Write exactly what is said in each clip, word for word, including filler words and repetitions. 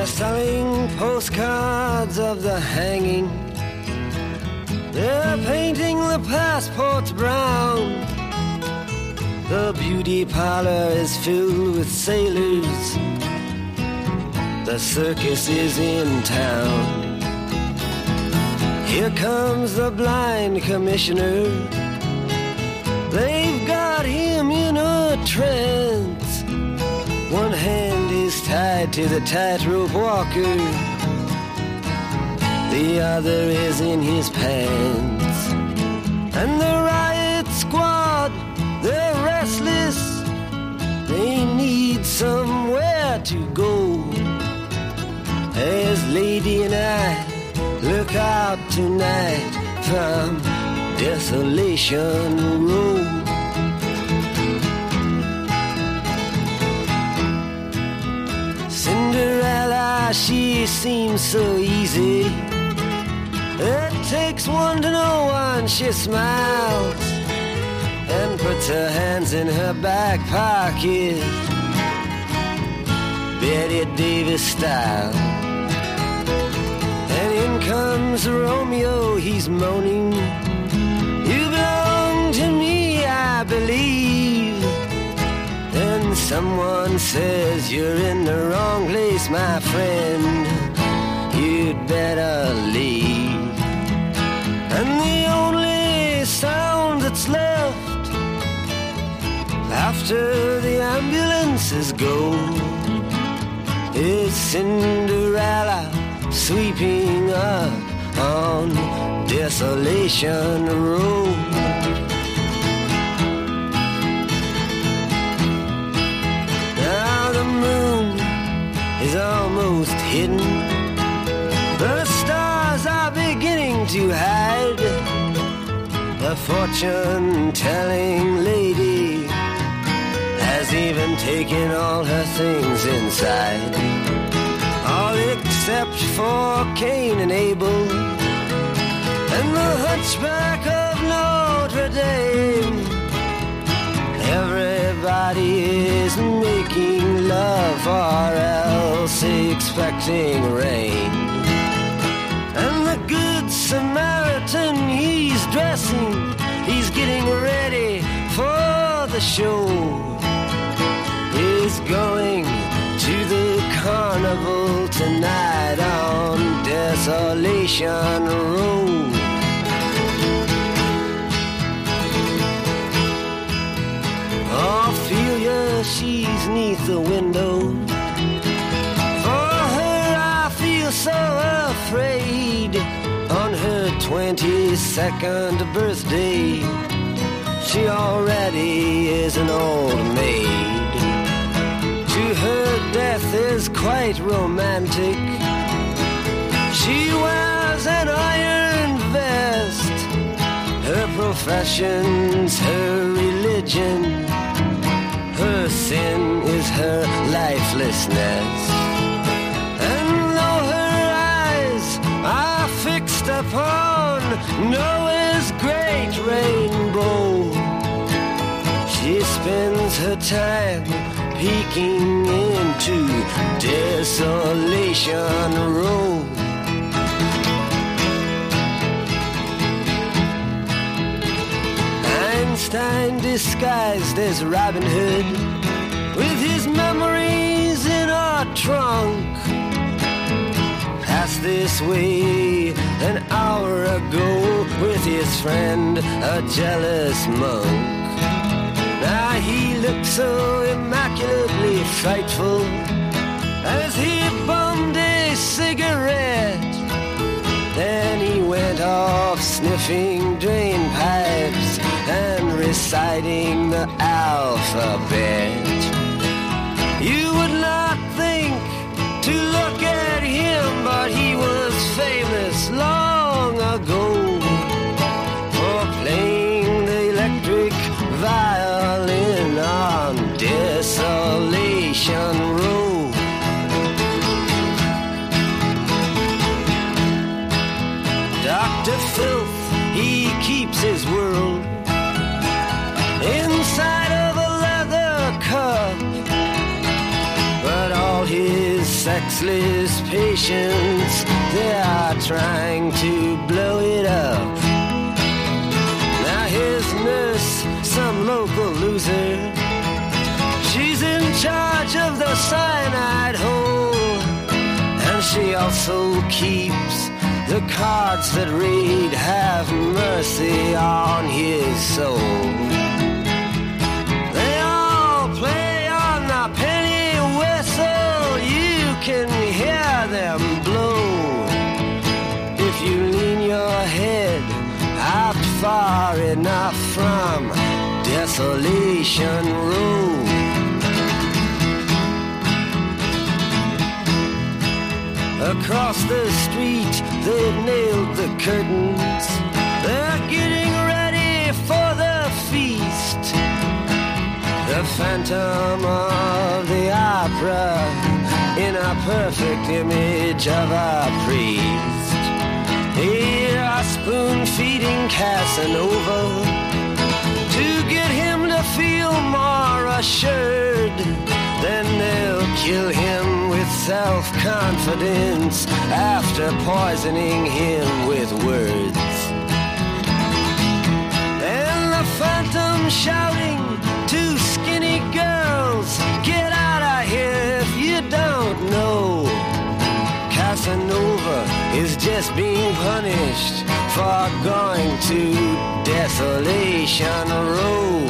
selling postcards of the hanging. They're painting the passports brown. The beauty parlor is filled with sailors. The circus is in town. Here comes the blind commissioner. They've got him in a trance. One hand is tied to the tightrope walker. The other is in his pants. And the riot squad, they're restless. They need somewhere to go. As Lady and I look out tonight from Desolation Road. Cinderella, she seems so easy. It takes one to know one. She smiles and puts her hands in her back pocket, Betty Davis style. And in comes Romeo, he's moaning, you belong to me, I believe. And someone says, you're in the wrong place, my friend, you'd better leave. And the only sound that's left after the ambulances go is Cinderella sweeping up on Desolation Road. Now the moon is almost hidden. The stars are beginning to hide. The fortune-telling lady has even taken all her things inside, all except for Cain and Abel and the hunchback of Notre Dame. Everybody is making love or else expecting rain. And the good Samaritan, he's dressing, he's getting ready for the show. He's going to the carnival tonight on Desolation Road. Ophelia, she's neath the window. For her I feel so afraid. On her twenty-second birthday, she already is an old maid. To her death is quite romantic. She wears an iron vest. Her profession's her religion. Her sin is her lifelessness. And though her eyes are fixed upon Noah's great rainbow, she spends her time peeking into Desolation Road. Einstein disguised as Robin Hood, with his memories in our trunk, passed this way an hour ago with his friend, a jealous monk. Now he looked so immaculately frightful as he bummed a cigarette. Then he went off sniffing drain pipes and reciting the alphabet. You would not think to look at him, but he was famous long ago for playing the electric violin on Desolation Road. Doctor Filth, he keeps his world inside of a leather cup, but all his sexless patients, they are trying to blow it up. Now his nurse, some local loser, she's in charge of the cyanide hole, and she also keeps the cards that read, have mercy on his soul. They all play on the penny whistle, you can hear them blow. If you lean your head out far enough from Desolation Row. Across the street, they've nailed the curtains. They're getting ready for the feast. The Phantom of the Opera in a perfect image of a priest. Here are spoon-feeding Casanova to get him to feel more assured. Then they'll kill him with self-confidence after poisoning him with words. And the Phantom shouting to skinny girls, get out of here if you don't know. Casanova is just being punished for going to Desolation Row.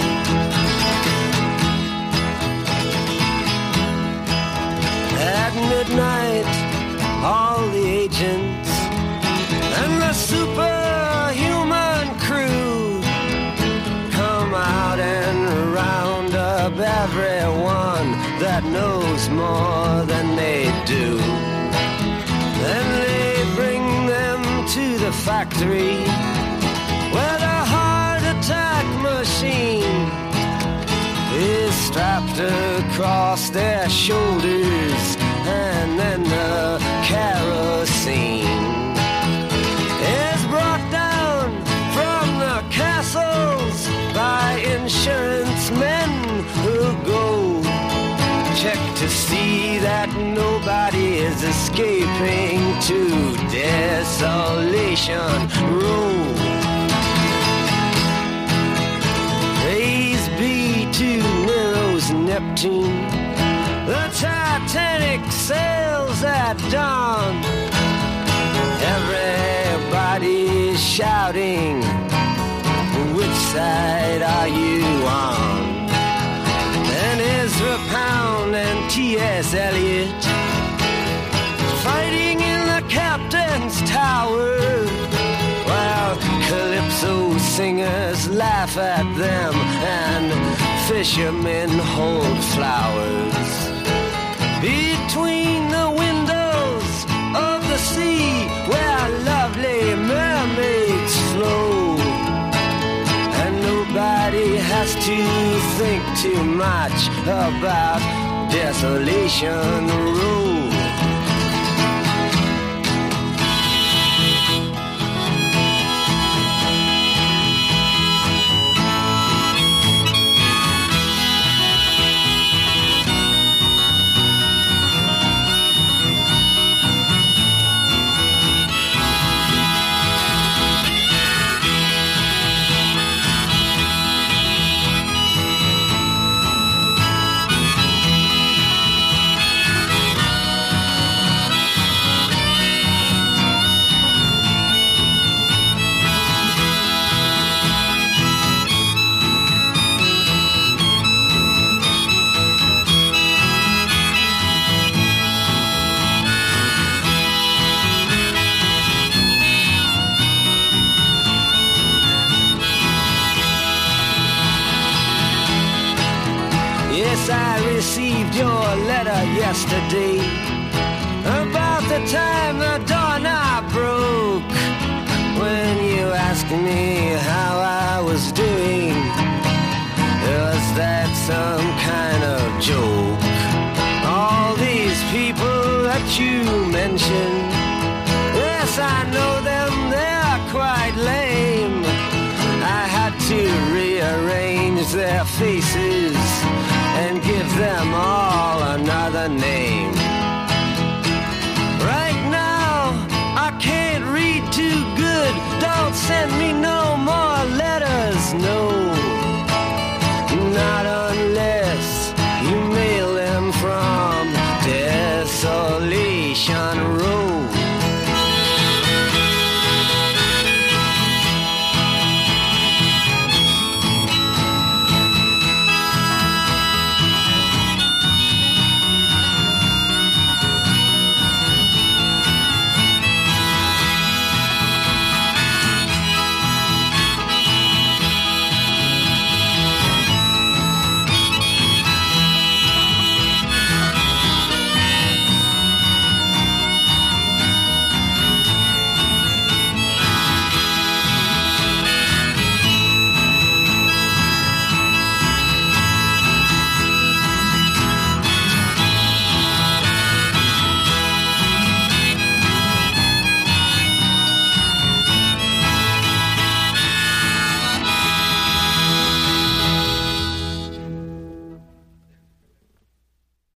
At midnight, all the agents and the superhuman crew come out and round up everyone that knows more than they do. Then they bring them to the factory where the heart attack machine is strapped across their shoulders, and then the kerosene is brought down from the castles by insurance men who go check to see that nobody is escaping to Desolation Row. Praise be to Nero's Neptune, the Titanic sails at dawn. Everybody's shouting, which side are you on? And Ezra Pound and T S Eliot fighting in the captain's tower, while calypso singers laugh at them and fishermen hold flowers. Between the windows of the sea where lovely mermaids flow, and nobody has to think too much about Desolation Row. I received your letter yesterday about the time the doorknob broke. When you asked me how I was doing, was that some kind of joke? All these people that you mentioned, yes, I know them, they're quite lame. I had to rearrange their faces and give them all another name.